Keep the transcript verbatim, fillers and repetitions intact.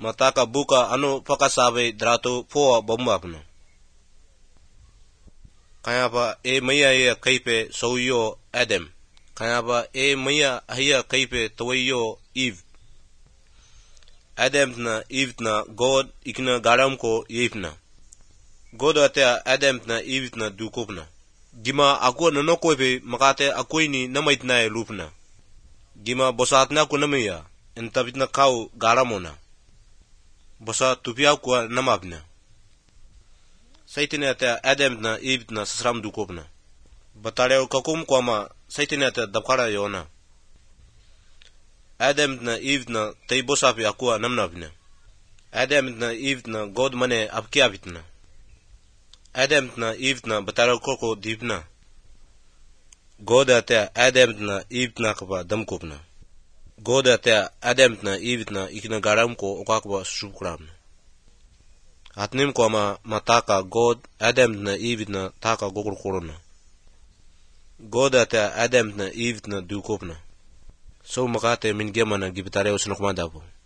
mataka buka anu pakasabe drato poa bombapno. Kaya pa e maya ya kaipe sauyo Adam. Kaya pa e maya hiya kaipe tawayo Eve. Adam na Eve na God ikna garam ko yefna. God atea Adam na Eve na dukopna. Gima aku nanokope makate aku ini namait na lupna. Gima bosatna ku namaya entabitna kau garamona. Bosa tupia ku namapna. Saitin atea Adam na Eve na sasram dukopna. Bataleo kakum kwama saitin atea dabkara yona. Adam na Eve na taibosapi aku namnapna. Adam na Eve na God mane apkiapitna. Adam na Eve na batara koko dipna. God atea Adam na Eve na kapa damkopna. God atea Adam na Eve na ikna garam ko okakba shukramna. Atnim ko ama mataka God Adam na Eve na taka gogor korona. God atea Adam na Eve na dukopna. So makate min gema na gibitare usunok madapo.